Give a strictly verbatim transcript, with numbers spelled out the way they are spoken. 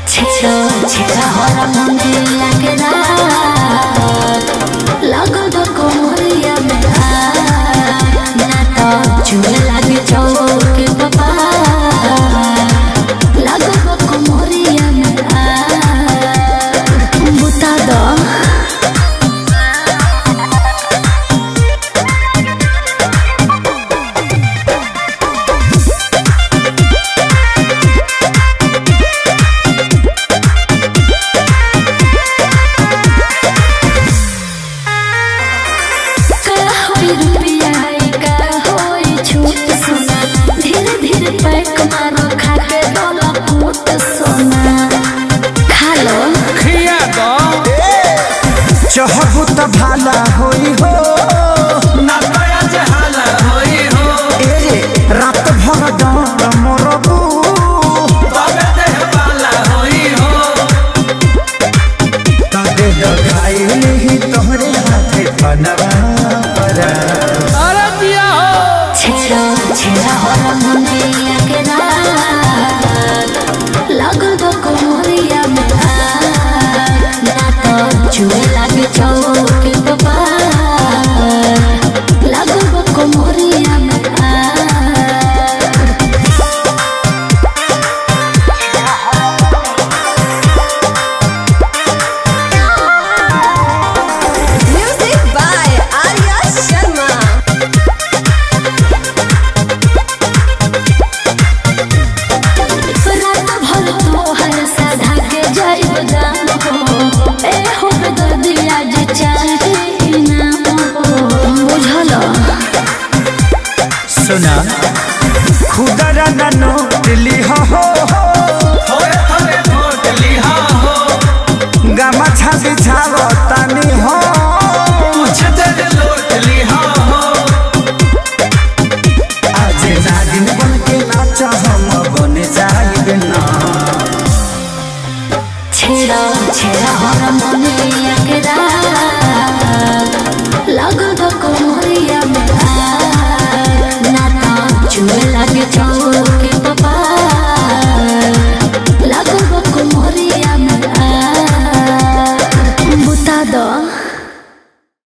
छेड़ो छेड़ा हरा मुंडिया के रात लगो तो कोमरिया में ना तो चूल लगे चौके बाबा लगो तो कोमरिया में बुता दो चहबू तो भाला होई हो ना दया जे हाला होई हो ए रात भर डर मरबू तबे देह पाला होई हो तबे लगाई ही तोहरे हाथे बनवा पर अरे दिया हो छेड़ो छेड़ा हरा मुंडिया के रात लगो तो कोमरिया में ना तो चूल लगे चौके बाबा लगो तो कोमरिया में Music by Arya Sharma. रात भर तो हर साधा के जाइब जाम हो ए हो दर्दिया जे चाहे नाम हो बुझल सुना खुदरा ना नोट लिहा हो थोड़े थोड़े वोट लिहा हो गामा छाती छाव तानी हो कुछ देर लोट लिहा हो आज नागिन बन के नाचा हम बन जाइब ना छेड़ा छेड़ा हरा मुंडिया के रात